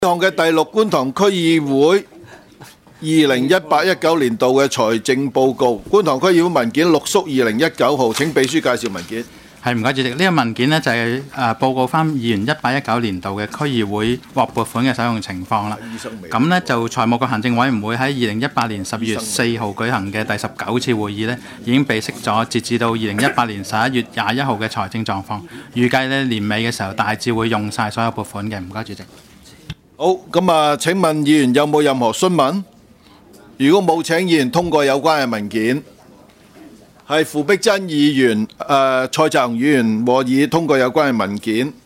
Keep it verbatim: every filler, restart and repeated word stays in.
項嘅第六觀塘區議會二零一八一九年度嘅財政報告，觀塘區議會文件六叔二零一九號，請秘書介紹文件。 係唔該主席，呢、這個文件呢就係、是、誒、呃、報告翻議員一八一九年度嘅區議會獲撥款嘅使用情況啦。咁呢就財務局行政委員會喺二零一八年十月四號舉行嘅第十九次會議呢，已經備悉咗截至到二零一八年十一月廿一號嘅財政狀況，預計呢年尾嘅時候大致會用晒所有撥款嘅。唔該主席。 好，咁啊，請問議員有冇任何詢問？如果冇，請議員通過有關嘅文件。係傅碧珍議員、誒、呃、蔡澤雄議員和議通過有關嘅文件。